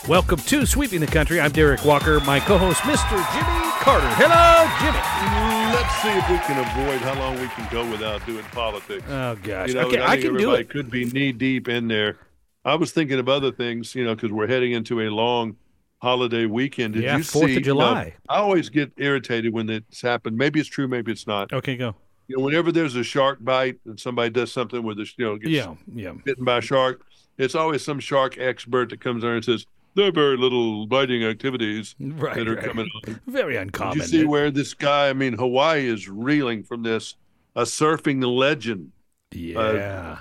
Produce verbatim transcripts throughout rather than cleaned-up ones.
Welcome to Sweeping the Country. I'm Derek Walker, my co-host, Mister Jimmy Carter. Hello, Jimmy. Let's see if we can avoid how long we can go without doing politics. Oh, gosh. You know, okay, I, I think can do everybody it. could be knee-deep in there. I was thinking of other things, you know, because we're heading into a long holiday weekend. Did Yeah, you fourth see, of July. You know, I always get irritated when it's happened. Maybe it's true, maybe it's not. Okay, go. You know, whenever there's a shark bite and somebody does something where the, you know, gets Yeah, yeah. bitten by a shark, it's always some shark expert that comes there and says, there are very little biting activities Right, that are right. coming on. Very uncommon. Did you see where this guy, I mean, Hawaii is reeling from this, a surfing legend, Yeah.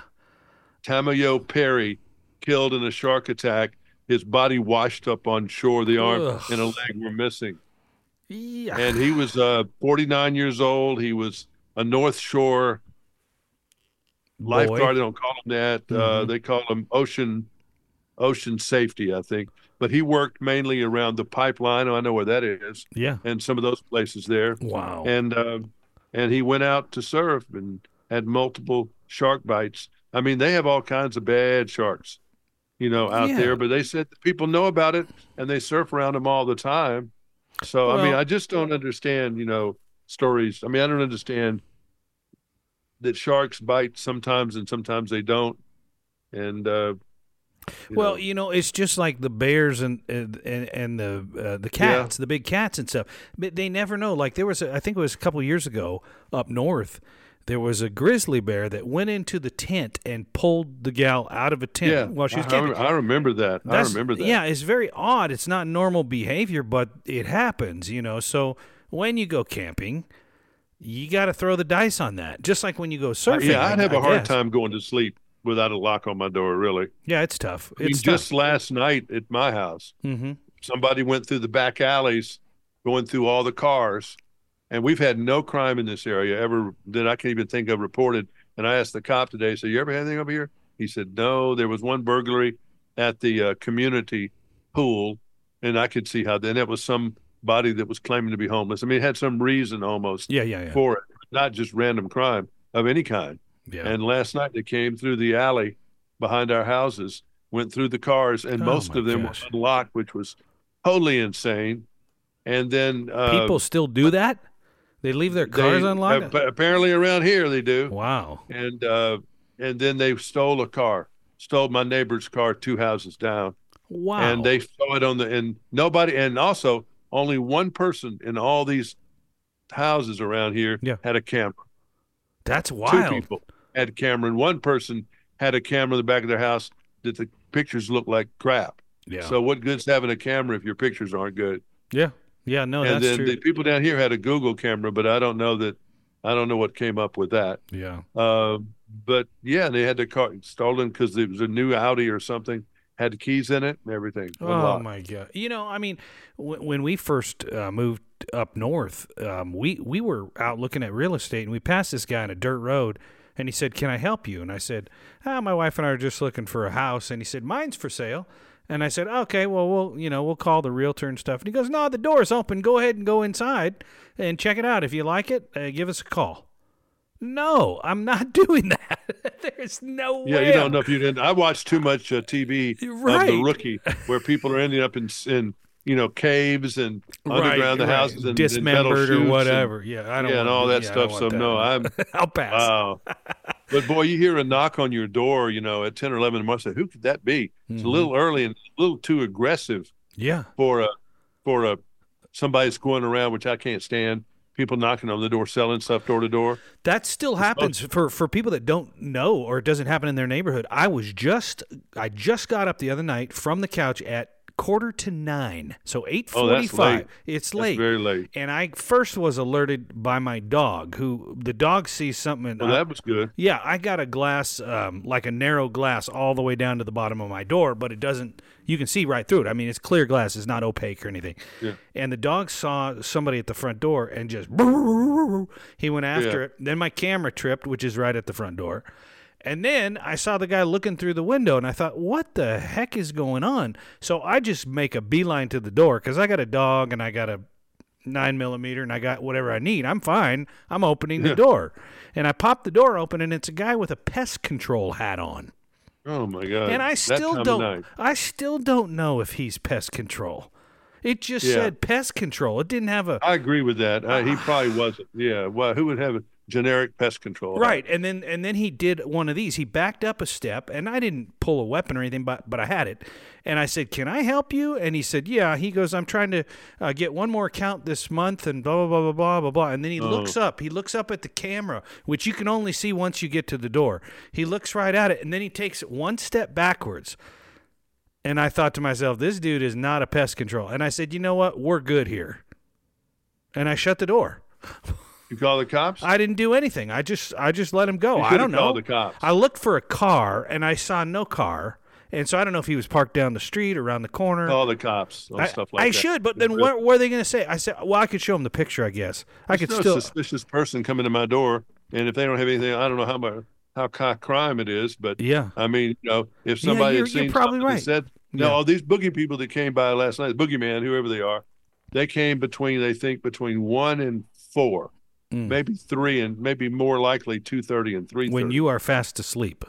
Tamayo Perry, killed in a shark attack. His body washed up on shore. The arm Ugh. and a leg were missing. yeah. And he was uh, forty-nine years old. He was a North Shore lifeguard. They don't call him that. Uh, Mhm. they call him ocean ocean safety, I think. But he worked mainly around the pipeline. I know where that is. Yeah. And some of those places there. Wow. And uh, and he went out to surf and had multiple shark bites. I mean, they have all kinds of bad sharks, you know, out Yeah. there. But they said that people know about it and they surf around them all the time. So I mean, Well- I just don't understand, you know, stories. I mean, I don't understand that sharks bite sometimes and sometimes they don't. And uh, you Well, know, you know, it's just like the bears and and, and the uh, the cats, the big cats and stuff. But they never know. Like there was, a, I think it was a couple of years ago up north, there was a grizzly bear that went into the tent and pulled the gal out of a tent yeah, while she was I, camping. I remember that. I That's- remember that. Yeah, it's very odd. It's not normal behavior, but it happens, you know. So when you go camping, you got to throw the dice on that. Just like when you go surfing. Yeah, I'd I- have I a hard guess. time going to sleep without a lock on my door, really. Yeah, it's tough. I mean, It's just last night at my house, Mm-hmm. somebody went through the back alleys, going through all the cars, and we've had no crime in this area ever that I can even think of reported. And I asked the cop today, so you ever had anything over here? He said, no, there was one burglary at the uh, community pool, and I could see how then it was somebody that was claiming to be homeless. I mean, it had some reason almost Yeah, yeah, yeah. for it, not just random crime of any kind. yeah. And last night they came through the alley behind our houses, went through the cars, and Oh, most my of them gosh. were unlocked, which was totally insane. And then uh, People still do that? They leave their cars they- unlocked? ap- apparently around here they do. Wow. And uh, and then they stole a car, stole my neighbor's car two houses down, Wow. and they saw it on the and nobody and also only one person in all these houses around here Yeah. had a camera. That's Two wild. people had a camera, and one person had a camera in the back of their house that the pictures looked like crap. Yeah. So what good's having a camera if your pictures aren't good? yeah. Yeah, no, and that's then true. the people down here had a Google camera, but I don't know that. I don't know what came up with that. yeah. Uh, but yeah, they had the car stolen because it was a new Audi or something. Had the keys in it and everything. Oh, unlocked. my God. You know, I mean, w- when we first uh, moved up north, um, we, we were out looking at real estate, and we passed this guy on a dirt road, and he said, can I help you? And I said, ah, my wife and I are just looking for a house. And he said, mine's for sale. And I said, okay, well, we'll, you know, we'll call the realtor and stuff. And he goes, no, the door's open. Go ahead and go inside and check it out. If you like it, uh, give us a call. No, I'm not doing that. There's no Yeah, way. you don't know if you didn't. I watched too much uh, T V Right. of The Rookie, where people are ending up in, in you know, caves and Right, underground the right. houses and and metal dismembered chutes or and- whatever. yeah, I don't yeah, want and all that yeah, I stuff. don't So want that. no, I'm I'll pass. wow. But boy, you hear a knock on your door, you know, at ten or eleven in the morning. Say, who could that be? It's Mhm. a little early and a little too aggressive Yeah. for a for a somebody that's going around, which I can't stand. People knocking on the door, selling stuff door to door. That still happens for, for people that don't know or it doesn't happen in their neighborhood. I was just I just got up the other night from the couch at quarter to nine. So eight Oh, that's forty-five. late. It's That's late. very late. And I first was alerted by my dog, who the dog sees something. And Well, I- that was good. yeah, I got a glass, um, like a narrow glass all the way down to the bottom of my door, but it doesn't, you can see right through it. I mean, it's clear glass. It's not opaque or anything. Yeah. And the dog saw somebody at the front door and just, he went after Yeah. it. Then my camera tripped, which is right at the front door. And then I saw the guy looking through the window, and I thought, what the heck is going on? So I just make a beeline to the door because I got a dog and I got a nine millimeter and I got whatever I need. I'm fine. I'm opening the Yeah. door. And I pop the door open, and it's a guy with a pest control hat on. Oh my God! And I That still time of don't. night. I still don't know if he's pest control. It just Yeah. said pest control. It didn't have a I agree with that. Uh, he probably wasn't. Yeah. Well, who would have a generic pest control? right. And then and then he did one of these. He backed up a step, and I didn't pull a weapon or anything, but but I had it. And I said, "Can I help you?" And he said, "Yeah." He goes, "I'm trying to uh, get one more account this month," and blah blah blah blah blah blah blah. And then he Oh. looks up. He looks up at the camera, which you can only see once you get to the door. He looks right at it, and then he takes it one step backwards. And I thought to myself, this dude is not a pest control. And I said, you know what? We're good here. And I shut the door. You call the cops? I didn't do anything. I just I just let him go. You I should don't have called know. the cops. I looked for a car, and I saw no car. And so I don't know if he was parked down the street or around the corner. Call the cops on I, stuff like I that. should, but then what were they going to say? I said, well, I could show him the picture, I guess. I could There's no still. suspicious person coming to my door, and if they don't have anything, I don't know how much how high crime it is, but Yeah. I mean, you know, if somebody you're- had you're seen probably something that right. said, no, Yeah. all these boogie people that came by last night, boogeyman, whoever they are, they came between, they think between one and four, Mm. maybe three, and maybe more likely two thirty and three thirty. When you are fast asleep.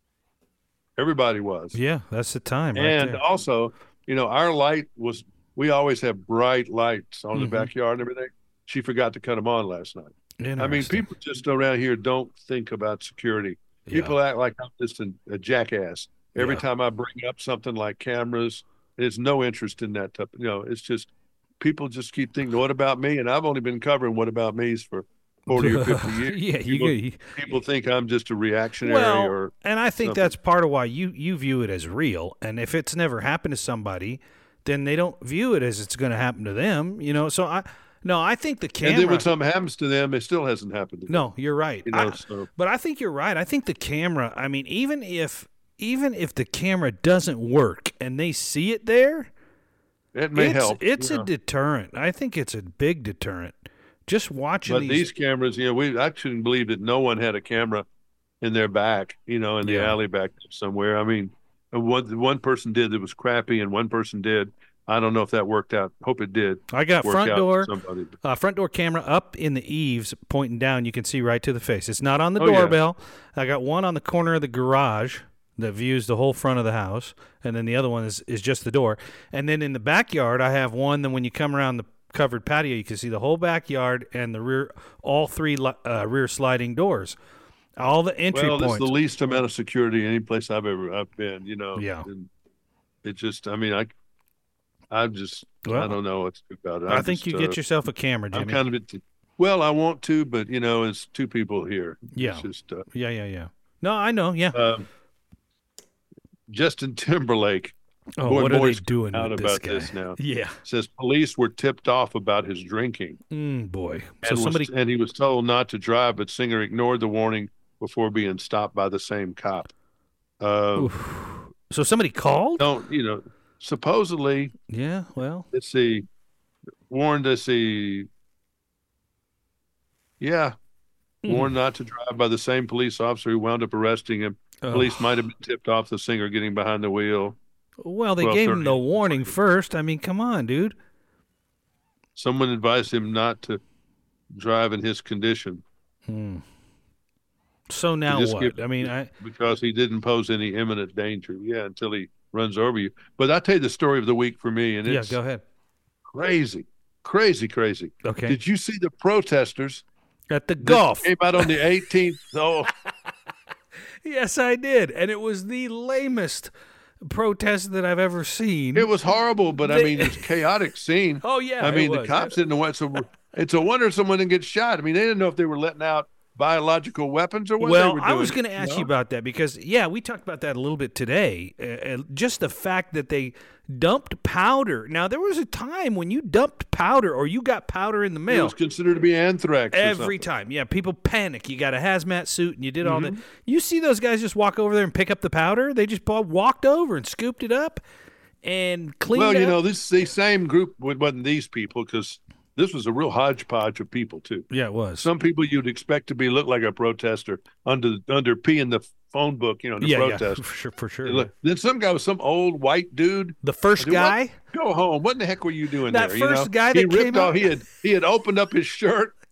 Everybody was. Yeah, that's the time. Right And there. also, you know, our light was, we always have bright lights on the Mhm. backyard and everything. She forgot to cut them on last night. I mean, Interesting. people just around here don't think about security. Yeah. People act like I'm just an, a jackass. Every Yeah. time I bring up something like cameras, there's no interest in that type. You know, it's just people just keep thinking, "What about me?" And I've only been covering "What About Me's" for forty or fifty years. yeah, you, people, you people think I'm just a reactionary well, or and I think something. that's part of why you you view it as real. And if it's never happened to somebody, then they don't view it as it's going to happen to them. You know, so I no, I think the camera. and then when something happens to them, it still hasn't happened to them. no, you're right. You know, I- so But I think you're right. I think the camera. I mean, even if even if the camera doesn't work and they see it there, it may it's, help. It's you a know. deterrent. I think it's a big deterrent. Just watching But these. these cameras, you know, we I shouldn't believe that no one had a camera in their back, you know, in the Yeah. alley back somewhere. I mean, one one person did that was crappy, and one person did. I don't know if that worked out. Hope it did. I got work front out for door, somebody. uh, front door camera up in the eaves, pointing down. You can see right to the face. It's not on the Oh, yeah. doorbell. I got one on the corner of the garage that views the whole front of the house, and then the other one is, is just the door. And then in the backyard, I have one. Then when you come around the covered patio, you can see the whole backyard and the rear, all three li- uh, rear sliding doors, all the entry Well, this is points. the least amount of security any place I've ever I've been. You know. Yeah. And it just, I mean, I, I'm just, Well, I don't know what to do about it. I I'm think just, you uh, get yourself a camera, I'm Jimmy. kind of it. Well, I want to, but you know, it's two people here. Yeah. It's just. Uh, yeah, yeah, yeah. No, I know. Yeah. um, Justin Timberlake Oh, boy, what are they boys doing out with this about guy? this now. Yeah. Says police were tipped off about his drinking, Mm, boy. So and, was- somebody. and he was told not to drive, but Singer ignored the warning before being stopped by the same cop. Uh, Oof. So somebody called? don't you know? Supposedly, Yeah. Well. let's see, warned us. See, yeah, Mm. warned not to drive by the same police officer who wound up arresting him. Ugh. Police might have been tipped off the Singer getting behind the wheel. Well, they Well, gave him the thirty. warning first. I mean, come on, dude. Someone advised him not to drive in his condition. Hmm. So now just what? give- I mean, I because he didn't pose any imminent danger. Yeah, until he runs over you. But I'll tell you the story of the week for me, and yeah. it's Go ahead. crazy, crazy, crazy. Okay. Did you see the protesters At the that golf. came out on the eighteenth? Oh, Yes, I did, and it was the lamest protest that I've ever seen. it was horrible, but I They- mean, it's a chaotic scene. oh yeah. I it mean, the was. cops didn't know what. So it's a wonder someone didn't get shot. I mean, they didn't know if they were letting out biological weapons or what they Well, were I doing. was going to ask know? you about that because, yeah, we talked about that a little bit today. Uh, uh, just the fact that they dumped powder. Now, there was a time when you dumped powder or you got powder in the It mail. was considered to be anthrax. or Every something. time. Yeah, people panic. You got a hazmat suit and you did all Mm-hmm. that. You see those guys just walk over there and pick up the powder? They just pa- walked over and scooped it up and cleaned Well, it you up. know, this the same group wasn't these people because this was a real hodgepodge of people too. Yeah, it was. Some people you'd expect to be look like a protester under under P in the phone book, you know, the yeah, protest. yeah, for sure. For sure. They look- Then some guy was some old white dude. The first I said, "What? guy? Go home. What in the heck were you doing That there? first you know? guy he that ripped came off. out- He had he had opened up his shirt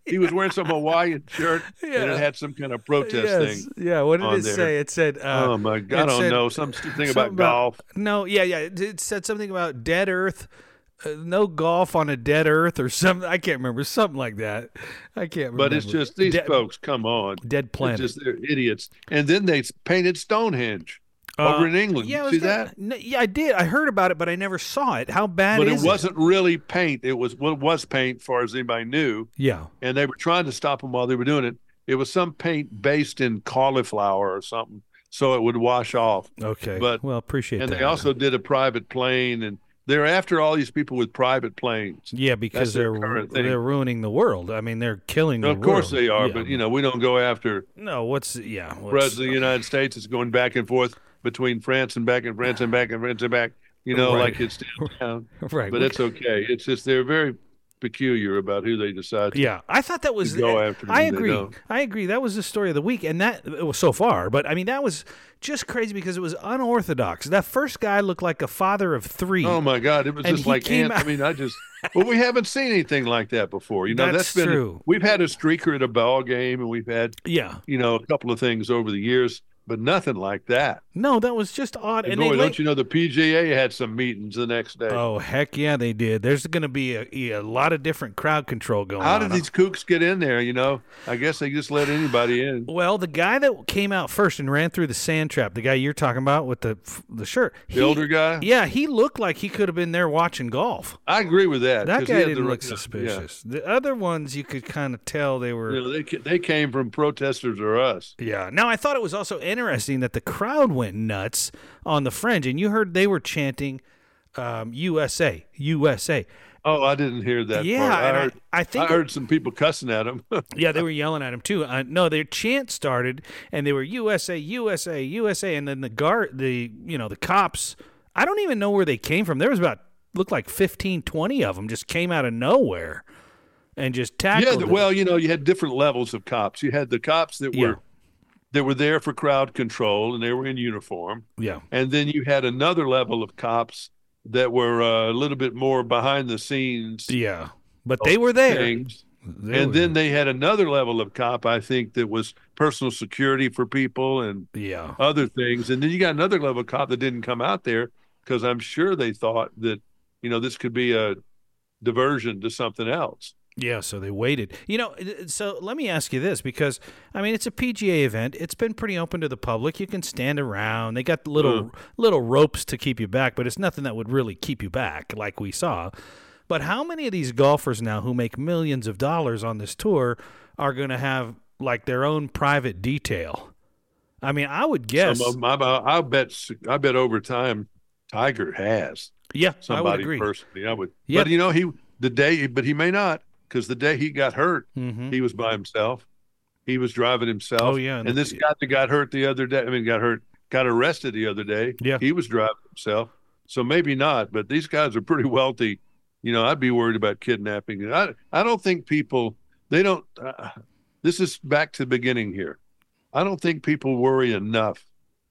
He was wearing some Hawaiian shirt, and Yeah. it had some kind of protest Yes. thing Yeah. What did on it there. say? It said, uh, Oh my God! I it don't said know. Some thing something about golf. No, yeah, yeah. It, it said something about dead Earth. Uh, no golf on a dead Earth or something. I can't remember. Something like that. I can't remember. But it's just these Dead- folks. Come on, Dead planet. It's just they're idiots. And then they painted Stonehenge Uh, over in England. Yeah, I was See gonna- that? n- Yeah, I did. I heard about it, but I never saw it. How bad But is it wasn't really paint. It was what was paint, as far as anybody knew. Yeah. And they were trying to stop them while they were doing it. It was some paint based in cauliflower or something, so it would wash off. Okay. But- well, appreciate And that. they also did a private plane, and they're after all these people with private planes. yeah, because that's their they're current thing. they're ruining the world. I mean, they're killing the Of course world. they are, Yeah. but you know we don't go after no. What's yeah? What's, President of the United States is going back and forth between France and back and France and back and France and back. You know, Right. like it's downtown. right. But it's okay. It's just they're very peculiar about who they decide to Yeah, I thought that was. go after them, I they agree. don't. I agree. That was the story of the week, and that it was so far. But I mean, that was just crazy because it was unorthodox. That first guy looked like a father of three. Oh my God! It was And just he like came ant. I out- mean, I just. Well, we haven't seen anything like that before. You know, That's that's been. true. We've had a streaker at a ball game, and we've had Yeah. you know a couple of things over the years, but nothing like that. No, that was just odd. And And boy, they don't late- you know the P G A had some meetings the next day. Oh heck yeah, they did. There's going to be a, a lot of different crowd control going How on. did these kooks get in there? You know, I guess they just let anybody in. Well, the guy that came out first and ran through the sand trap, the guy you're talking about with the the shirt, The he- older guy. Yeah, he looked like he could have been there watching golf. I agree with that. That 'cause he guy had didn't the- look yeah. suspicious. The other ones, you could kind of tell they were. You know, they ca- they came from protesters or us. Yeah. Now, I thought it was also interesting that the crowd went nuts on the fringe, and you heard they were chanting um, U S A, U S A. Oh, I didn't hear that. Yeah, part. I and I- heard. I think- I heard some people cussing at him. Yeah, they were yelling at him too. Uh, no, their chant started, and they were U S A, U S A, U S A, and then the guard, the you know, the cops. I don't even know where they came from. There was about looked like fifteen, twenty of them just came out of nowhere and just yeah, tackled. the- them. well, you know, you had different levels of cops. You had the cops that Yeah. were that were there for crowd control, and they were in uniform. yeah, And then you had another level of cops that were uh, a little bit more behind the scenes yeah, but they were there. things. They And were- then they had another level of cop, I think, that was personal security for people and yeah, other things. And then you got another level of cop that didn't come out there because I'm sure they thought that, you know, this could be a diversion to something else. yeah. So they waited. You know, so let me ask you this because I mean, it's a P G A event. It's been pretty open to the public. You can stand around. They got little little ropes to keep you back, but it's nothing that would really keep you back, like we saw. But how many of these golfers now who make millions of dollars on this tour are going to have like their own private detail? I mean, I would guess. Some of them, I, I bet, I bet over time, Tiger has yeah, I would somebody agree. personally. I would, Yeah. but you know, he the day, but he may not because the day he got hurt, Mhm. he was by himself. He was driving himself. Oh, yeah, and, and this the- guy that got hurt the other day, I mean, got hurt, got arrested the other day. Yeah. he was driving himself. So maybe not, but these guys are pretty wealthy. You know, I'd be worried about kidnapping. I I don't think people they don't. Uh, this is back to the beginning here. I don't think people worry enough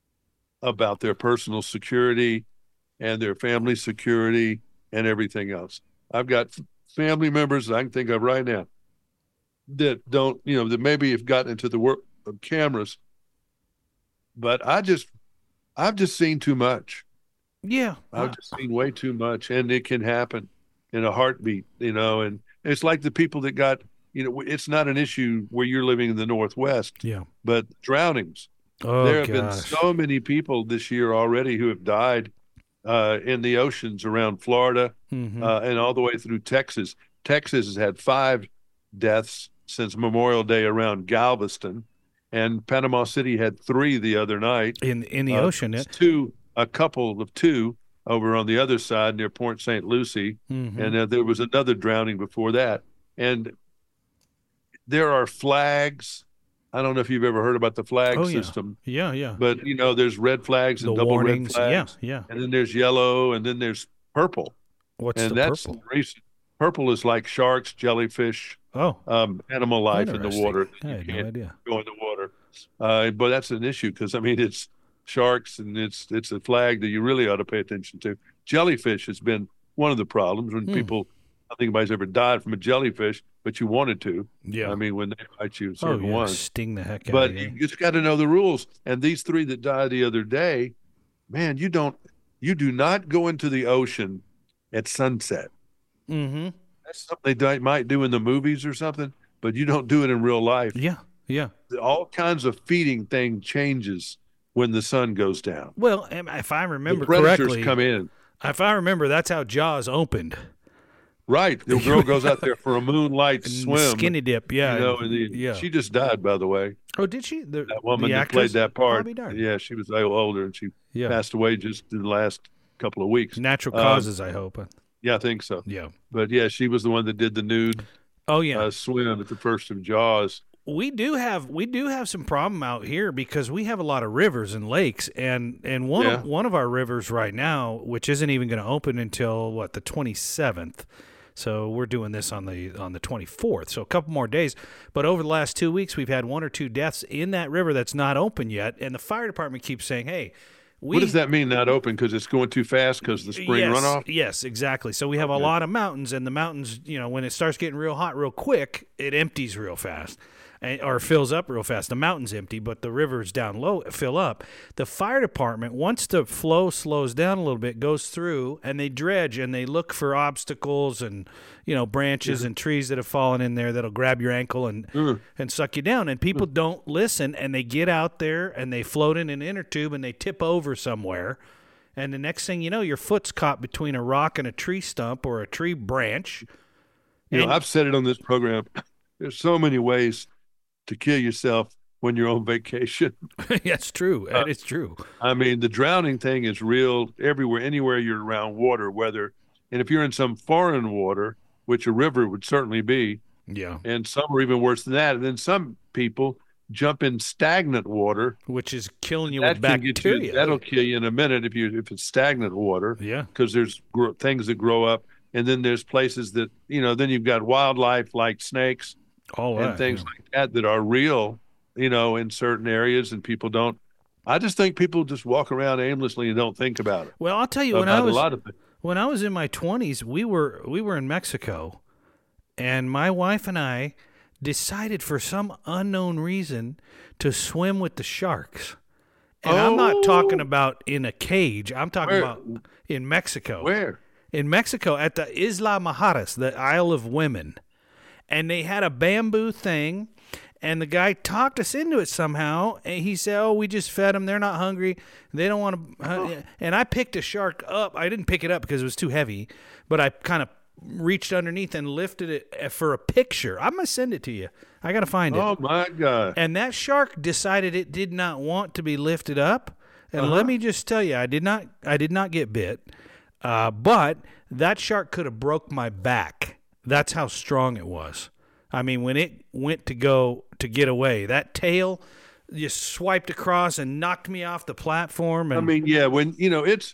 about their personal security and their family security and everything else. I've got f- family members that I can think of right now that don't, you know, that maybe have gotten into the work of cameras, but I just, I've just seen too much. Yeah, I've just seen way too much, and it can happen in a heartbeat, you know. And it's like the people that got, you know, it's not an issue where you're living in the Northwest, yeah. but drownings. Oh there have gosh. been so many people this year already who have died uh, in the oceans around Florida Mhm. uh, and all the way through Texas. Texas has had five deaths since Memorial Day around Galveston, and Panama City had three the other night. in in the Uh, ocean. It, Two, a couple of two over on the other side near Port Saint Lucie, Mhm. and uh, there was another drowning before that. And there are flags. I don't know if you've ever heard about the flag Oh, yeah. system, yeah, yeah. but you know, there's red flags The and double warnings. red Yeah, flags, yeah. and then there's yellow, and then there's purple, What's and the that's purple? recent. Purple is like sharks, jellyfish, Oh, um, animal life in the interesting. water. I You had no can't idea. go in the water, uh, but that's an issue because I mean it's sharks, and it's it's a flag that you really ought to pay attention to. Jellyfish has been one of the problems when Hmm. people I don't think anybody's ever died from a jellyfish, but you wanted to. Yeah. I mean, when they bite you, Oh, certain yeah. ones. Sting the heck out But of you you. just got to know the rules. And these three that died the other day, man, you don't, you do not go into the ocean at sunset. Mm-hmm. That's something they di- might do in the movies or something, but you don't do it in real life. Yeah. Yeah. All kinds of feeding thing changes when the sun goes down. Well, am- if I remember The predators correctly, come in. if I remember, that's how Jaws opened. Right. The girl goes out there for a moonlight And swim. Skinny dip. Yeah. You know, and- and the, yeah. she just died, by the way. Oh, did she? The, That woman the that actress? played that part. I'll be darned. Yeah, she was a little older, and she Yeah. passed away just in the last couple of weeks. Natural Um, causes, I hope. Yeah, I think so. Yeah. But yeah, she was the one that did the nude Oh, yeah. uh, swim at the first of Jaws. we do have we do have some problem out here because we have a lot of rivers and lakes, and and one Yeah. of, one of our rivers right now, which isn't even going to open until what, the twenty-seventh. So we're doing this on the on the twenty-fourth. So a couple more days. But over the last two weeks, we've had one or two deaths in that river that's not open yet, and the fire department keeps saying, "Hey, we." What does that mean, not open? Because it's going too fast because the spring yes, runoff? Yes, exactly. So we have a Okay. lot of mountains, and the mountains, you know, when it starts getting real hot real quick, it empties real fast. And, or fills up real fast. The mountain's empty, but the rivers down low fill up. The fire department, once the flow slows down a little bit, goes through and they dredge and they look for obstacles and, you know, branches and trees that have fallen in there that'll grab your ankle and Mm. and suck you down. And people don't listen, and they get out there and they float in an inner tube and they tip over somewhere. And the next thing you know, your foot's caught between a rock and a tree stump or a tree branch. You know, And- I've said it on this program. There's so many ways to kill yourself when you're on vacation. That's true. Uh, That is true. I mean, the drowning thing is real everywhere, anywhere you're around water, whether, and if you're in some foreign water, which a river would certainly be, Yeah. and some are even worse than that. And then some people jump in stagnant water. Which is killing you That with can get bacteria. you, that'll kill you in a minute if you if it's stagnant water, Yeah. because there's gro- things that grow up. And then there's places that, you know, then you've got wildlife like snakes All and that. things yeah. like that that are real, you know, in certain areas, and people don't. I just think people just walk around aimlessly and don't think about it. Well, I'll tell you, when About I was a lot of things. when I was in my twenties, we were we were in Mexico, and my wife and I decided for some unknown reason to swim with the sharks. And I'm not talking Oh. about in a cage. I'm talking Where? about in Mexico. Where? In Mexico at the Isla Mujeres, the Isle of Women. And they had a bamboo thing, and the guy talked us into it somehow. And he said, "Oh, we just fed them. They're not hungry. They don't want to." Uh, and I picked a shark up. I didn't pick it up because it was too heavy, but I kind of reached underneath and lifted it for a picture. I'm gonna send it to you. I gotta find it. Oh my God! And that shark decided it did not want to be lifted up. And Uh-huh. let me just tell you, I did not I did not get bit. Uh, but that shark could have broke my back. That's how strong it was. I mean, when it went to go to get away, that tail just swiped across and knocked me off the platform. And I mean, yeah, when you know it's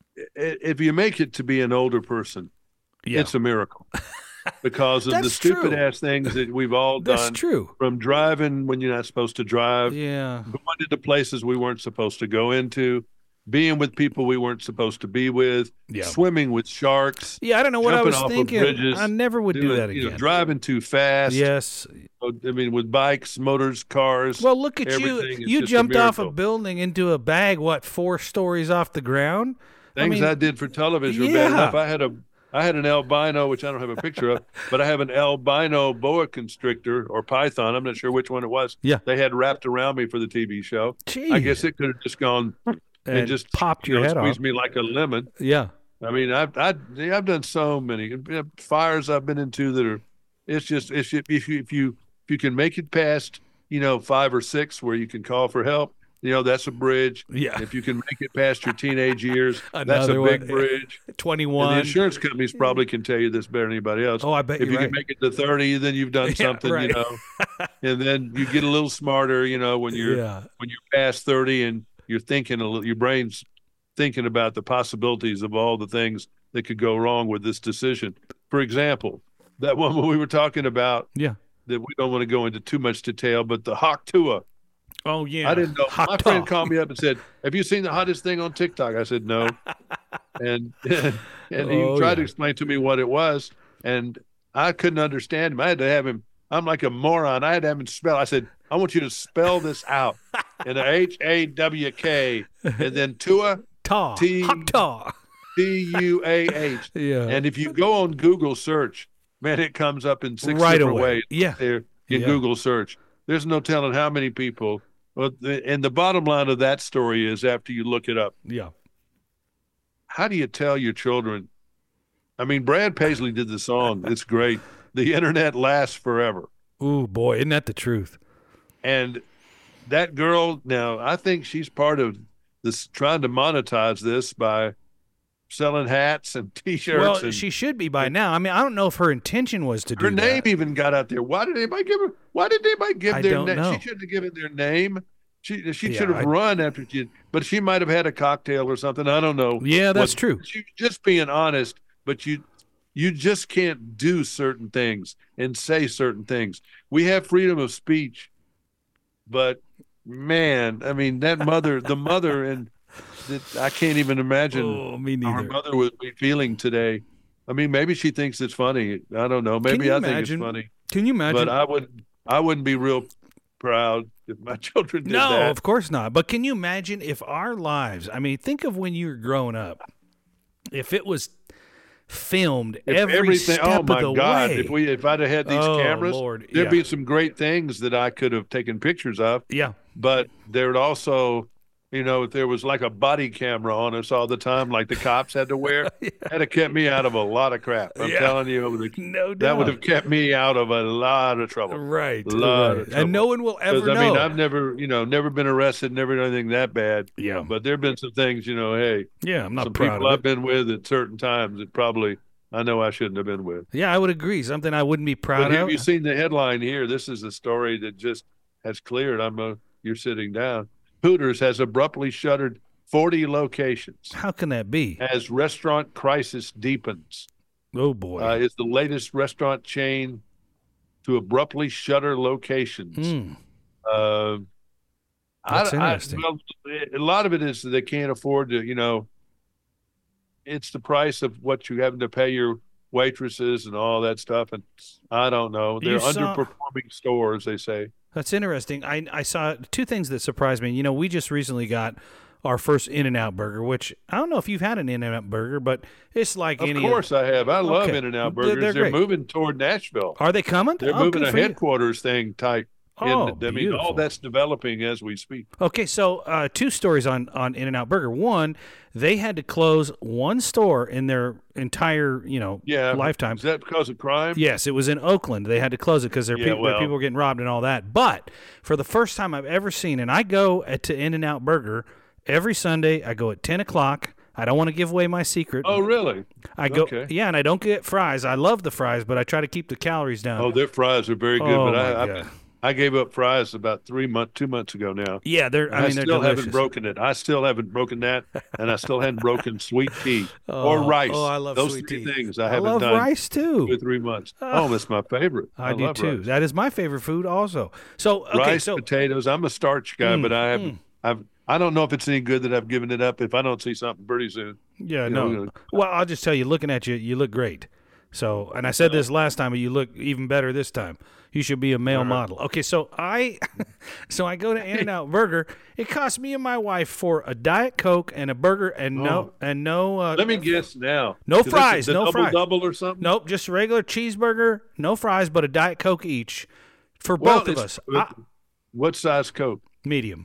i- if you make it to be an older person, yeah, it's a miracle because of the That's stupid true. ass things that we've all that's done. true. From driving when you're not supposed to drive, Yeah. going into places we weren't supposed to go into, being with people we weren't supposed to be with, Yeah. swimming with sharks, Yeah, I don't know what I jumping was off of thinking. bridges, I never would do doing- that you know, again. driving too fast. Yes. I mean, with bikes, motors, cars. Well, look at you. everything is You just a jumped off a miracle. building into a bag, what, four stories off the ground? Things I I, mean, did for television were yeah. bad enough. I had a I had an albino, which I don't have a picture of, but I have an albino boa constrictor or python. I'm not sure which one it was. Yeah. They had wrapped around me for the T V show. Gee. I guess it could have just gone and, And just popped you your know, head off. squeezed me like a lemon. Yeah. I mean, I've I, yeah, I've done so many fires I've been into that are. It's just it's if you if you if you can make it past you know five or six where you can call for help, you know that's a bridge. Yeah. If you can make it past your teenage years, that's Another a big one. bridge. And the twenty-one. insurance companies probably can tell you this better than anybody else. Oh, I bet if you're you right. can make it to thirty, then you've done Yeah, something, right. you know. And then you get a little smarter, you know, when you're Yeah. when you're past thirty and you're thinking a little, your brain's thinking about the possibilities of all the things that could go wrong with this decision. For example, that woman we were talking about Yeah. that we don't want to go into too much detail, but the Hawk Tuah. Oh, yeah. I didn't know. Hot My friend dog. called me up and said, "Have you seen the hottest thing on TikTok?" I said, "No." and and he Oh, tried to yeah. explain to me what it was. and I couldn't understand him. I had to have him. I'm like a moron. I had to have him spell. I said, I want you to spell this out in a H A W K, and then Tua, Ta. T Hawk-taw. T U A H. Yeah. And if you go on Google search, man, it comes up in six Right different away. ways. Yeah. There in Yeah. Google search. There's no telling how many people. Well, the, and the bottom line of that story is, after you look it up, Yeah. how do you tell your children? I mean, Brad Paisley did the song. It's great. The internet lasts forever. Ooh, boy, isn't that the truth? And that girl, now, I think she's part of this, trying to monetize this by selling hats and T-shirts. Well, and she should be by now. I mean, I don't know if her intention was to her do name that. even got out there. Why did anybody give her? Why did anybody give I their don't name? know. She shouldn't have given their name. She she Yeah, should have I- run after she. But she might have had a cocktail or something. I don't know. Yeah, that's What- true. She just being honest, but you you just can't do certain things and say certain things. We have freedom of speech, but man, I mean that mother, the mother, and that, I can't even imagine Oh, me how her neither. mother would be feeling today. I mean, maybe she thinks it's funny. I don't know. Maybe you I imagine- think it's funny, Can you imagine? but I wouldn't. I wouldn't be real proud if my children did No, that. of course not. But can you imagine if our lives, I mean, think of when you were growing up, if it was filmed If every everything, step oh of my the God! way. If we, if I'd have had these Oh, cameras, Lord, there'd yeah. be some great things that I could have taken pictures of. Yeah. But there'd also, you know, if there was like a body camera on us all the time, like the cops had to wear, that'd have kept me out of a lot of crap. I'm Yeah. telling you, it would have- No doubt. that would have kept me out of a lot of trouble. Right. lot of right. And no one will 'Cause, ever I know. mean, I've never, you know, never been arrested, never done anything that bad. yeah. But there've been some things, you know, hey, Yeah, I'm not some proud people of I've it. been with at certain times that probably I know I shouldn't have been with. Yeah, I would agree. Something I wouldn't be But proud have of. you seen the headline here? This is a story that just has cleared. I'm a, you're sitting down. Hooters has abruptly shuttered forty locations How can that be? as restaurant crisis deepens. Oh, boy. Uh, it's the latest restaurant chain to abruptly shutter locations. Hmm. Uh, That's I, interesting. I, well, a lot of it is they can't afford to, you know, it's the price of what you're having to pay your waitresses and all that stuff. And I don't know. They're You saw- underperforming stores, they say. That's interesting. I I saw two things that surprised me. You know, we just recently got our first In-N-Out burger, which I don't know if you've had an In-N-Out burger, but it's like Of any. course I have. I love Okay. In-N-Out They're- burgers. they're They're, great. moving toward Nashville. Are they coming? They're Oh, moving good a for you. headquarters thing type. Oh, in, I mean, beautiful. all that's developing as we speak. Okay, so uh, two stories on on In-N-Out Burger. One, they had to close one store in their entire you know Yeah. lifetime. Is that because of crime? Yes, it was in Oakland. They had to close it because their, Yeah, people, their well. people were getting robbed and all that. But for the first time I've ever seen, and I go at, to In-N-Out Burger every Sunday. I go at ten o'clock. I don't want to give away my secret. Oh, really? I go, okay. yeah, and I don't get fries. I love the fries, but I try to keep the calories down. Oh, their fries are very good. Oh, but I, my I, God. I gave up fries about three months, two months ago now. Yeah, they're. I I, mean, they're still delicious. haven't broken it. I still haven't broken that, and I still haven't broken sweet tea Oh, or rice. Oh, I love Those sweet three tea. things I I haven't love done rice two or too. three months. Oh, that's my favorite. I, I, do love too. rice. That is my favorite food, also. So okay, rice, so potatoes. I'm a starch guy, Mm, but I have, I've, I don't know if it's any good that I've given it up. If I don't see something pretty soon, yeah, you no. know, Well, I'll just tell you, looking at you, you look great. So, and I said this last time, but you look even better this time. You should be a male right. model. Okay, so I, so I go to In-N-Out Burger. It cost me and my wife for a Diet Coke and a burger and no Oh. and no. Uh, let me guess now. No Is this fries, the no double fries. double or something. Nope, just a regular cheeseburger, no fries, but a Diet Coke each for Well, both of it's- us. I, What size Coke? medium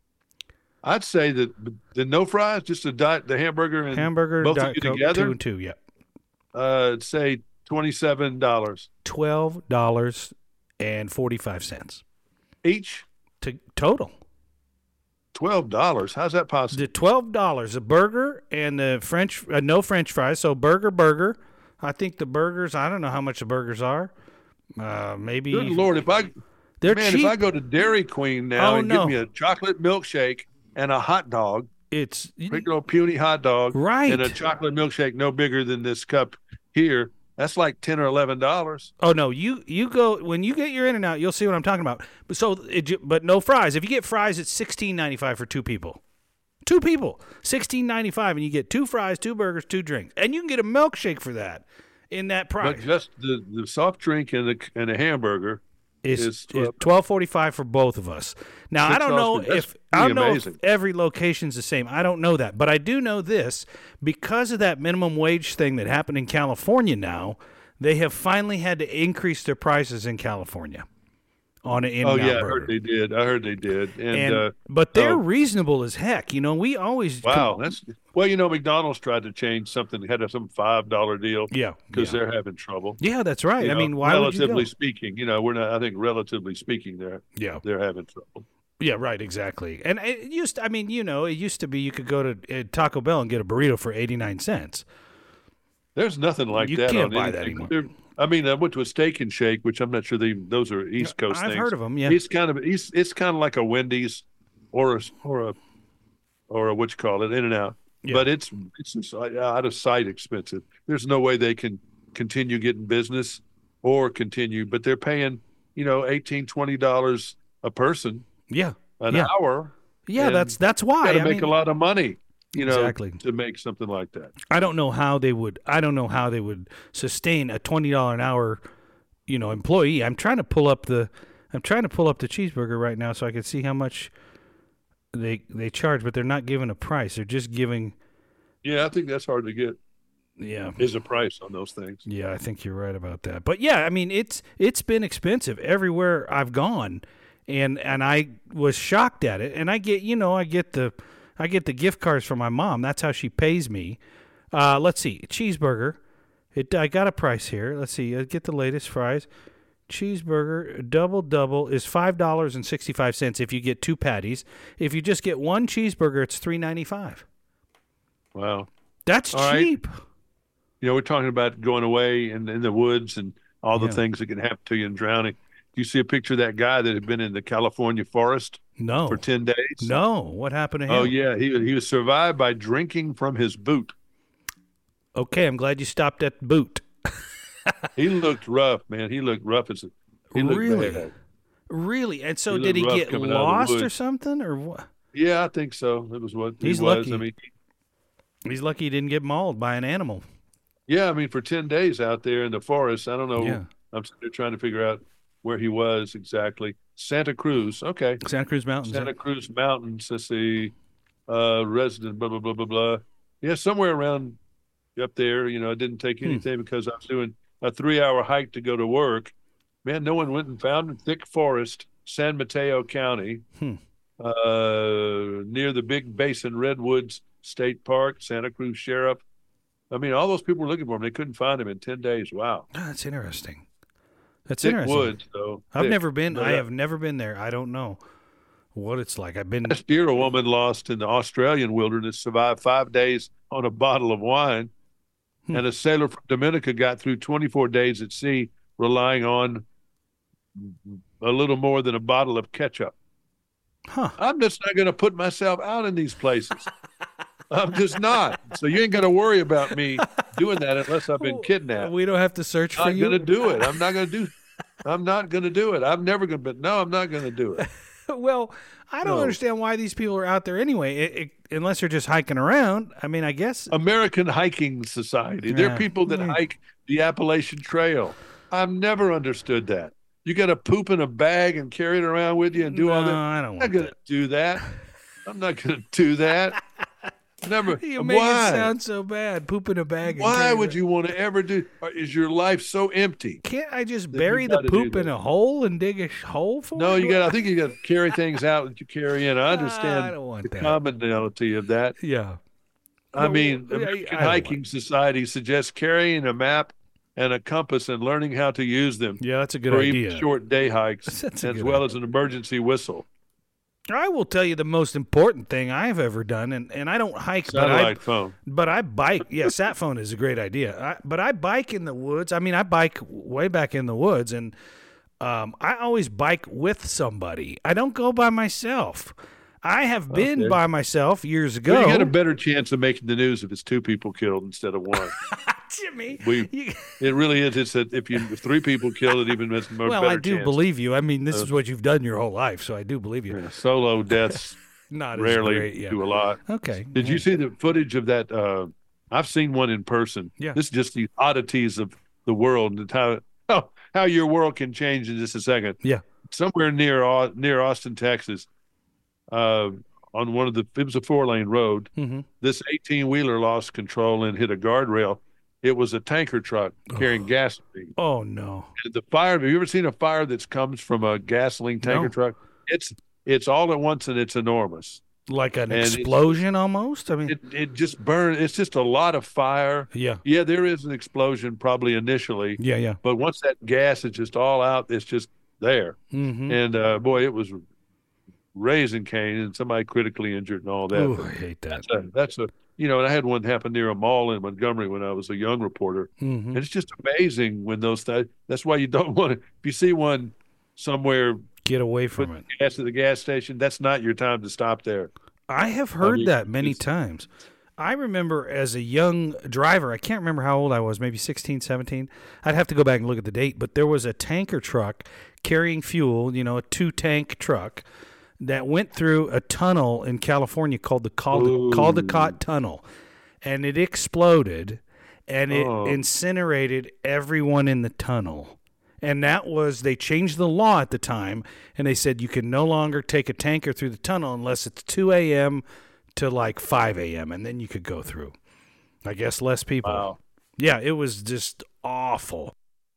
I'd say that the no fries, just a diet, the hamburger and hamburger, both Diet of you Coke, together. two and two. Yeah, Uh, I'd say twenty-seven dollars twelve dollars and forty-five cents each. to total. Twelve dollars. How's that possible? The twelve dollars a burger and the French uh, no French fries. So burger, burger. I think the burgers. I don't know how much the burgers are. Uh, maybe Good Lord, if I they're man, cheap. if I go to Dairy Queen now Oh, and no. give me a chocolate milkshake and a hot dog, it's regular puny hot dog, right. and a chocolate milkshake no bigger than this cup here, that's like ten or eleven dollars. Oh no, you you go when you get your In-N-Out, you'll see what I'm talking about. But so, it, ju- but no fries. If you get fries, it's sixteen ninety-five for two people. Two people, sixteen ninety-five, and you get two fries, two burgers, two drinks, and you can get a milkshake for that. in that But price. just the, the soft drink and the and a hamburger Is is is twelve forty five for both of us. Now I Six don't know dollars. That's if I don't pretty know amazing. if every location's the same. I don't know that, but I do know this because of that minimum wage thing that happened in California. Now they have finally had to increase their prices in California on an Oh In-N-Out yeah, I burger. heard they did. I heard they did. And, and uh, but they're oh. reasonable as heck. You know, we always wow, that's well. You know, McDonald's tried to change something. Had a, some five dollar deal yeah because yeah. they're having trouble. yeah that's right. You I know, mean, why would you relatively go? speaking, you know, we're not. I think relatively speaking, they're Yeah. they're having trouble. Yeah, right, exactly. And it used to, I mean, you know, it used to be you could go to uh, Taco Bell and get a burrito for eighty-nine cents. There's nothing like You that. can't on buy that anything. anymore. There- I mean, I went to a Steak and Shake, which I'm not sure they those are East Coast I've things. heard of them, yeah. It's kind of it's, it's kind of like a Wendy's or a or a or a what you call it, In and Out. Yeah. But it's it's just out of sight expensive. There's no way they can continue getting business or continue, but they're paying, you know, eighteen, twenty dollars a person Yeah. an Yeah. hour. Yeah, And that's that's why. Got to I make mean, a lot of money, you know, Exactly. to make something like that. I don't know how they would I don't know how they would sustain a twenty dollars an hour, you know, employee. I'm trying to pull up the I'm trying to pull up the cheeseburger right now so I can see how much they they charge, but they're not giving a price. They're just giving Yeah, I think that's hard to get. yeah. Is a price on those things. Yeah, I think you're right about that. But yeah, I mean, it's it's been expensive everywhere I've gone, and and I was shocked at it. And I get, you know, I get the I get the gift cards from my mom. That's how she pays me. Uh, let's see, cheeseburger. It I got a price here. Let's see. I get the latest fries. Cheeseburger double double is five dollars and sixty five cents if you get two patties. If you just get one cheeseburger, it's three ninety five. Wow. That's All right. cheap. You know, we're talking about going away in, in the woods and all the Yeah. things that can happen to you and drowning. Do you see a picture of that guy that had been in the California forest No, for ten days? no. What happened to him? Oh, yeah. He, he was survived by drinking from his boot. Okay, I'm glad you stopped at boot. He looked rough, man. He looked rough as a he looked Really? bad. Really? And so He did he looked rough get coming out of the lost or woods. something or what? Yeah, I think so. It was what He's he was. lucky. I mean, He's lucky he didn't get mauled by an animal. yeah, I mean, for ten days out there in the forest, I don't know. Yeah. I'm still trying to figure out where he was exactly. Santa Cruz. Okay. Santa Cruz Mountains. Santa Cruz Mountains. Let's see. Uh, resident, blah, blah, blah, blah, blah. Yeah, somewhere around up there. You know, I didn't take Hmm. anything because I was doing a three hour hike to go to work. Man, no one went and found a thick forest, San Mateo County, Hmm. uh, near the Big Basin Redwoods State Park, Santa Cruz Sheriff. I mean, all those people were looking for him. They couldn't find him in ten days. Wow. Oh, that's interesting. That's Thick interesting. woods, though. I've Thick. never been. But, I uh, have never been there. I don't know what it's like. I've been. Last year, a woman lost in the Australian wilderness, survived five days on a bottle of wine. Hmm. And a sailor from Dominica got through twenty-four days at sea relying on a little more than a bottle of ketchup. Huh. I'm just not going to put myself out in these places. I'm just not. So you ain't got to worry about me doing that unless I've been kidnapped. We don't have to search for I'm you. not going to do it. I'm not going to do I'm not going to do it. I'm never going to, but no, I'm not going to do it. Well, I don't No. understand why these people are out there anyway, it, it, unless they're just hiking around. I mean, I guess. American Hiking Society. They're Yeah. people that Yeah. hike the Appalachian Trail. I've never understood that. You got to poop in a bag and carry it around with you and do no, all that. I don't I'm not want going that. to do that. I'm not going to do that. Never. You make Why? it sound so bad. Poop in a bag. And Why carry would it- you want to ever do? Or is your life so empty? Can't I just Then bury you the gotta do poop in that. a hole and dig a sh- hole for No, it? you got. I think you got to carry things out that you carry in. I I understand don't want the that. commonality of that. Yeah. I Well, mean, I- I American don't Hiking Society suggests carrying a map and a compass and learning how to use them Yeah, that's a good for idea. even short day hikes, That's a as good well idea. as an emergency whistle. I will tell you the most important thing I've ever done, and, and I don't hike, but I Satellite phone. but I bike. Yeah, sat phone is a great idea. I, but I bike in the woods. I mean, I bike way back in the woods, and um, I always bike with somebody. I don't go by myself. I have been Okay. by myself years ago. Well, you got a better chance of making the news if it's two people killed instead of one. Jimmy, We- you- It really is. It's that if you if three people killed, it even makes more well, better I do chance. believe you. I mean, this Uh, is what you've done your whole life, so I do believe you. Yeah, solo deaths Not rarely as great, yeah. do a lot. Okay. Did you see the footage of that uh, I've seen one in person. Yeah. This is just the oddities of the world and how how, how your world can change in just a second. Yeah. Somewhere near Au- near Austin, Texas, uh, on one of the it was a four lane road. Mm-hmm. This eighteen wheeler lost control and hit a guardrail. It was a tanker truck carrying Oh. gasoline. Oh no. The fire. Have you ever seen a fire that comes from a gasoline tanker No. truck? It's it's all at once and it's enormous. Like an And it's- explosion almost? I mean, It it just burns. It's just a lot of fire. yeah. Yeah, there is an explosion probably initially, Yeah, yeah. but once that gas is just all out, it's just there. Mm-hmm. And uh, boy, it was raising Cane and somebody critically injured and all that. Ooh, But I hate that. that's a, that's a you know, and I had one happen near a mall in Montgomery when I was a young reporter. Mm-hmm. And it's just amazing when those th- that's why you don't want to if you see one somewhere Get away put from it. gas at the gas station, that's not your time to stop there. I have heard mean, that many it's- times. I remember as a young driver, I can't remember how old I was, maybe sixteen, seventeen. I'd have to go back and look at the date, but there was a tanker truck carrying fuel, you know, a two-tank truck that went through a tunnel in California called the Calde- Ooh. Caldecott Tunnel, and it exploded, and it Oh. incinerated everyone in the tunnel. And that was, they changed the law at the time, and they said you can no longer take a tanker through the tunnel unless it's two a.m. to like five a.m., and then you could go through. I guess less people. Wow. Yeah, it was just awful.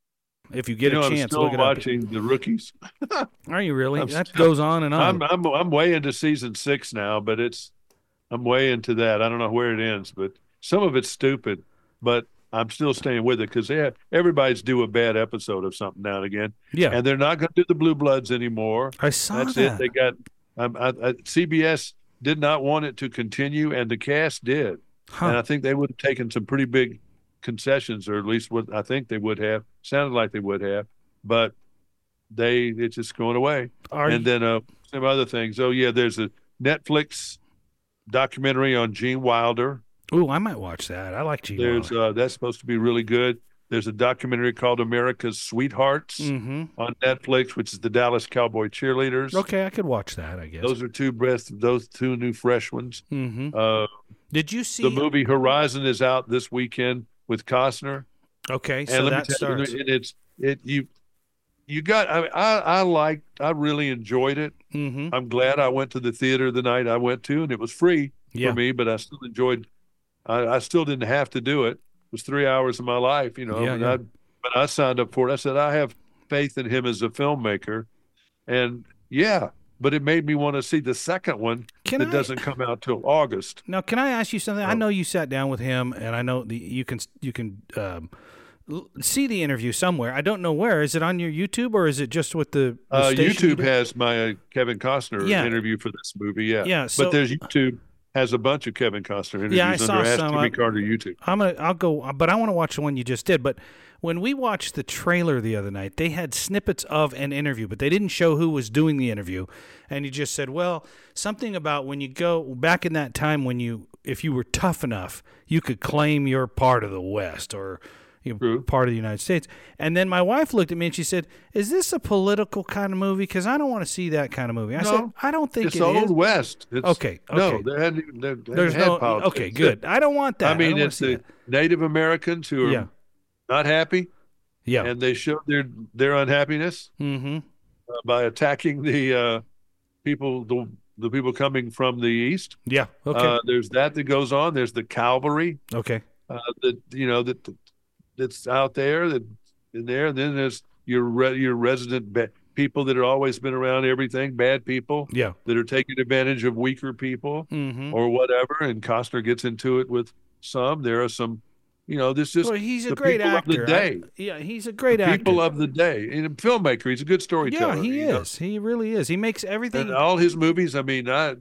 If you get you know, a I'm chance, still look it watching the rookies. up. Are you really? I'm That still- goes on and on. I'm I'm I'm way into season six now, but it's I'm way into that. I don't know where it ends, but some of it's stupid, but I'm still staying with it because everybody's due a bad episode of something now and again, yeah, and they're not going to do the Blue Bloods anymore. I saw That's that. it. They got um, I, I, C B S did not want it to continue, and the cast did, Huh. and I think they would have taken some pretty big concessions, or at least what I think they would have. Sounded like they would have, but they it's just going away. Are and you- then uh, some other things. Oh yeah, there's a Netflix documentary on Gene Wilder. Ooh, I might watch that. I like Gene There's Wilder. uh, that's supposed to be really good. There's a documentary called America's Sweethearts Mm-hmm. on Netflix, which is the Dallas Cowboy cheerleaders. Okay, I could watch that, I guess. Those are two best, those two new fresh ones. Mm-hmm. Uh, Did you see? the movie Horizon is out this weekend with Costner. Okay, And so let that me tell you, starts. and it's it you you got. I I, I liked. I really enjoyed it. Mm-hmm. I'm glad I went to the theater the night I went to, and it was free Yeah. for me. But I still enjoyed. I, I still didn't have to do it. It was three hours of my life, you know. Yeah, and yeah. I, but I signed up for it. I said I have faith in him as a filmmaker, and yeah. But it made me want to see the second one Can that I- doesn't come out till August. Now, can I ask you something? I Oh. know you sat down with him, and I know the, you can you can um, l- see the interview somewhere. I don't know where. Is it on your YouTube or is it just with the, the Uh, station you YouTube do? has my uh, Kevin Costner Yeah. interview for this movie. Yeah, Yeah, so- but there's YouTube has a bunch of Kevin Costner interviews Yeah, I saw under Ask some. Jimmy I- Carter YouTube. I'm gonna. I'll go, but I want to watch the one you just did. But when we watched the trailer the other night, they had snippets of an interview, but they didn't show who was doing the interview. And you just said, well, something about when you go back in that time when you, if you were tough enough, you could claim you're part of the West or you know, True. part of the United States. And then my wife looked at me and she said, "Is this a political kind of movie? Because I don't want to see that kind of movie." I said, No, "I don't think It's it the is." Old West. It's, Okay, No, okay. they hadn't, even- they, they There's hadn't no. had politics. Okay, good. I don't want that. I mean, don't wanna it's see the Native Americans who are that. Yeah. not happy, Yeah. and they showed their their unhappiness Mm-hmm. uh, by attacking the uh, people, the the people coming from the east. Yeah. Okay. Uh, there's that that goes on. There's the cavalry okay. uh, that you know that that's out there that in there. And then there's your re, your resident ba- people that have always been around everything, bad people Yeah. that are taking advantage of weaker people Mm-hmm. or whatever. And Costner gets into it with some. There are some, you know, this just Well, he's a the great people actor. of the I- day. yeah, he's a great The actor. people of the day. And a filmmaker. He's a good storyteller. yeah, he you know. is. He really is. He makes everything. And all his movies, I mean, I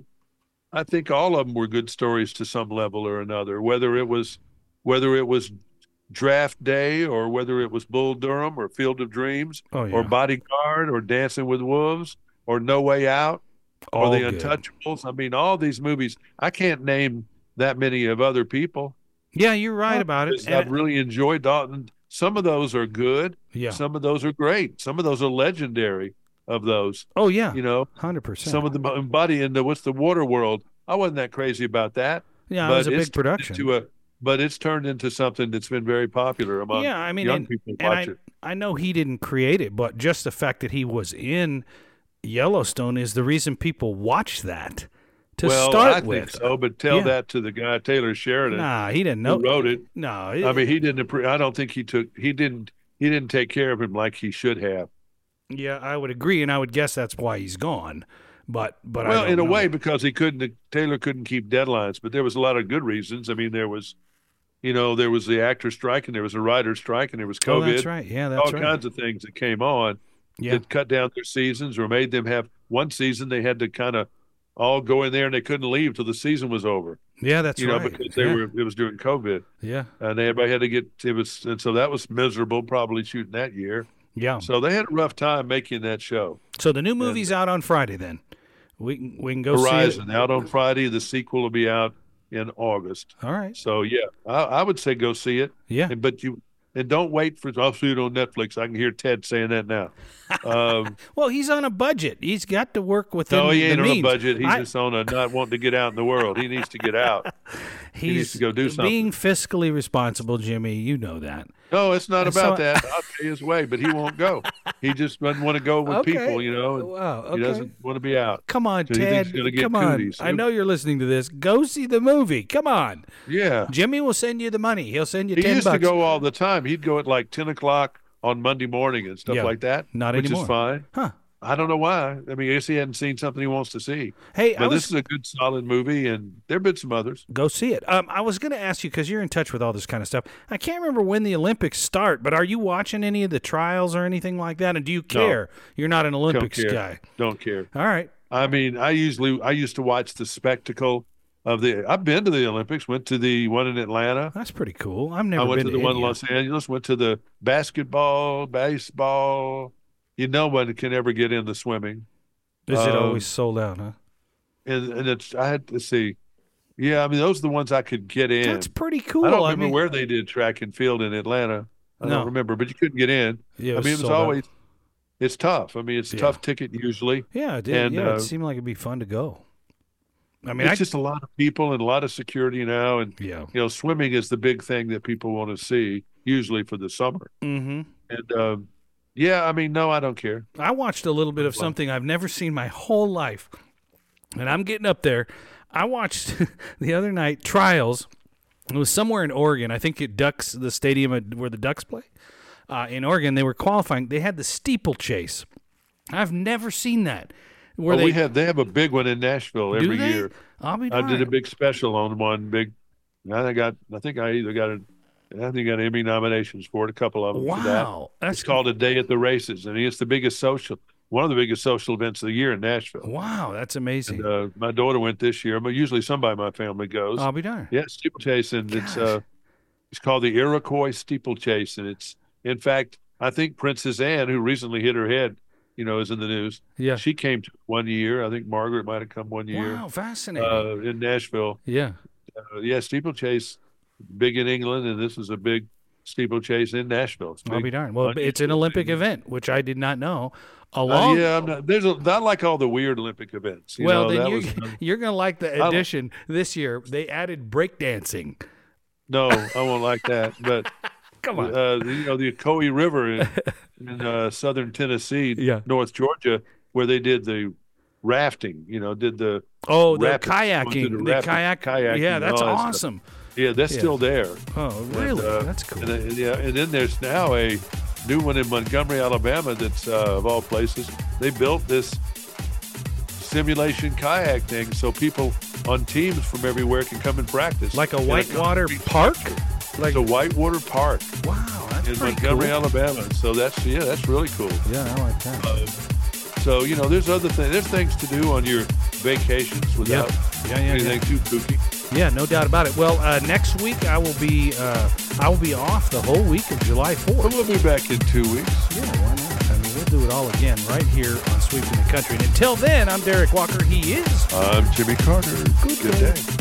I think all of them were good stories to some level or another. Whether it was whether it was Draft Day or whether it was Bull Durham or Field of Dreams oh yeah. or Bodyguard or Dancing with Wolves or No Way Out or All The good. Untouchables. I mean, all these movies. I can't name that many of other people. Yeah, you're right about it. Because And- I've really enjoyed Dalton. Some of those are good. yeah. Some of those are great. Some of those are legendary. Of those, Oh yeah. you know. Hundred percent. Some of them embody in the what's the water world. I wasn't that crazy about that. Yeah, but it was a it's big production. To a but it's turned into something that's been very popular among Yeah, I mean, young and, people. and Watch I, it. I know he didn't create it, but just the fact that he was in Yellowstone is the reason people watch that to Well, start I with. think so, but tell Yeah. that to the guy Taylor Sheridan Nah, he didn't know. who wrote it. No, I mean, he didn't. appre- I don't think he took. He didn't. He didn't take care of him like he should have. yeah, I would agree, and I would guess that's why he's gone. But, but Well, I don't in a know. way, because he couldn't. Taylor couldn't keep deadlines, but there was a lot of good reasons. I mean, there was, you know, there was the actor strike, and there was a writer strike, and there was COVID. Oh, that's right. Yeah, that's all right. kinds of things that came on Yeah, that cut down their seasons or made them have one season they had to kind of all go in there and they couldn't leave till the season was over. yeah, that's you know, right. because they yeah. were it was during COVID, yeah, and everybody had to get it was, and so that was miserable. Probably shooting that year, yeah. so they had a rough time making that show. So the new movie's out on Friday. Then we can, we can go Horizon see it. out on Friday. The sequel will be out in August. All right. So yeah, I, I would say go see it. Yeah. And, but you and don't wait for I'll see it on Netflix. I can hear Ted saying that now. Um, Well, he's on a budget. He's got to work within no, he the ain't on means. a budget. He's I- just on a not wanting to get out in the world. He needs to get out. He's He needs to go do something. being fiscally responsible, Jimmy. You know that. No, it's not And about so- that. I'll tell you his way, but he won't go. He just doesn't want to go with Okay. people, you know. and Wow. He Okay. doesn't want to be out. Come on, So he thinks Ted. he's gonna get Come on. cooties. I know you're listening to this. Go see the movie. Come on. Yeah. Jimmy will send you the money. He'll send you He ten used bucks. to go all the time. He'd go at like ten o'clock on Monday morning and stuff Yeah. like that. Not which anymore. is fine. Huh. I don't know why. I mean, I guess he hadn't seen something he wants to see. Hey, I But was this is a good, solid movie, and there have been some others. go see it. Um, I was going to ask you because you're in touch with all this kind of stuff. I can't remember when the Olympics start, but are you watching any of the trials or anything like that? And do you care? You're not an Don't Olympics care. guy. Don't care. All right. I mean, I usually I used to watch the spectacle of the. I've been to the Olympics. Went to the one in Atlanta. That's pretty cool. I've never I went been to the one in any. Los Angeles. Went to the basketball, baseball. You know, one can ever get in the swimming. Is it um, always sold out, huh? And and it's I had to see. Yeah, I mean, those are the ones I could get in. That's pretty cool. I don't remember mean, where they did track and field in Atlanta. I No. don't remember, but you couldn't get in. Yeah, I mean, it was sold out. always. It's tough. I mean, it's a Yeah. tough ticket usually. Yeah, it did. and, yeah, uh, it seemed like it'd be fun to go. I mean, it's I just a lot of people and a lot of security now, and yeah. you know, swimming is the big thing that people want to see usually for the summer. Mm-hmm. And um, yeah, I mean, no, I don't care. I watched a little bit of something I've never seen my whole life, and I'm getting up there. I watched the other night trials. It was somewhere in Oregon. I think it Ducks, the stadium at- where the Ducks play. Uh, in Oregon, they were qualifying. They had the steeplechase. I've never seen that. Where Oh, they we have they have a big one in Nashville do every they? year. I'll be I did a darned. big special on one big. I think I got. I think I either got a. I think I got Emmy nominations for it. A couple of them for that. Wow, that's It's called A Day at the Races, and it's the biggest social, one of the biggest social events of the year in Nashville. wow, that's amazing. And, uh, my daughter went this year, but usually somebody in my family goes. I'll be darned. Yeah, steeplechase, and it's Gosh. uh, it's called the Iroquois steeplechase, and it's in fact, I think Princess Anne, who recently hit her head, you know, is in the news. Yeah. She came to one year. I think Margaret might have come one year Wow, fascinating. uh, in Nashville. yeah. Uh, yeah, steeplechase, big in England, and this is a big steeplechase in Nashville. It's I'll big. be darned. Well, unusual it's an Olympic thing. event, which I did not know. Uh, Along, yeah, I'm not, there's a, I like all the weird Olympic events. You well, know, then that you, was, you're going to like the don't- addition this year. They added breakdancing. no, I won't like that. But Come on. uh, the- you know, the Ocoee River in, in uh, southern Tennessee, Yeah. North Georgia, where they did the rafting. You know, did the Oh, the rapid- going kayaking. through The, the rapid kayak. kayaking Yeah, and that's all that stuff. awesome. yeah, that's Yeah. still there. Oh, really? uh, that's cool. And, then- yeah, and then there's now a new one in Montgomery, Alabama. That's uh, of all places. They built this simulation kayak thing, so people on teams from everywhere can come and practice. Like a In whitewater concrete- park? Like, It's a whitewater park wow, that's in pretty Montgomery, cool. Alabama. So that's yeah, that's really cool. Yeah, I like that. Uh, so you know, there's other things. There's things to do on your vacations without Yeah, yeah, yeah. anything too kooky. Yeah, no doubt about it. Well, uh, next week I will be uh, I will be off the whole week of July But fourth. we'll be back in two weeks. Yeah, why not? I mean, we'll do it all again right here on Sweeping the Country. And until then, I'm Derek Walker. He is I'm Jimmy Carter. Good Good day. day.